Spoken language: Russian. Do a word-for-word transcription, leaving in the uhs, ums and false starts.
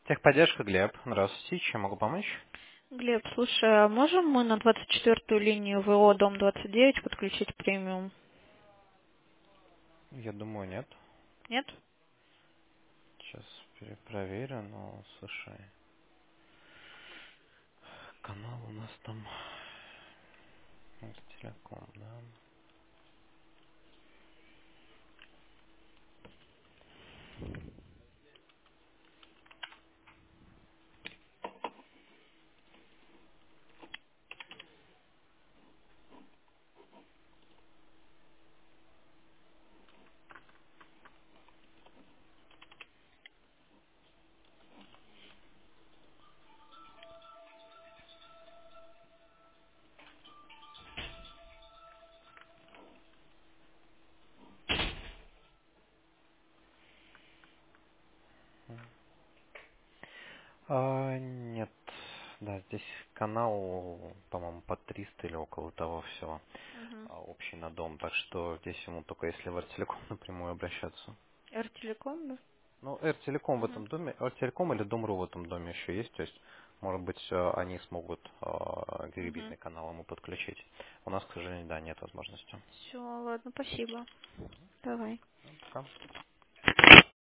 Техподдержка, Глеб. Здравствуйте, чем могу помочь? Глеб, слушай, а можем мы на двадцать четвёртую линию ВО Дом двадцать девять подключить премиум? Я думаю, нет. Нет? Сейчас перепроверю, но, слушай, канал у нас там телеком, да? А, нет. Да, здесь канал, по-моему, по триста или около того всего. Угу. а, Общий на дом. Так что здесь ему только если в Артелеком напрямую обращаться. Р-телеком, да? Ну, Р-телеком в Угу. этом доме, Р-телеком или Дом.ру в этом доме еще есть. То есть, может быть, э, они смогут э, Угу. гигабитный канал ему подключить. У нас, к сожалению, да, нет возможности. Все, ладно, спасибо. Давай. Пока.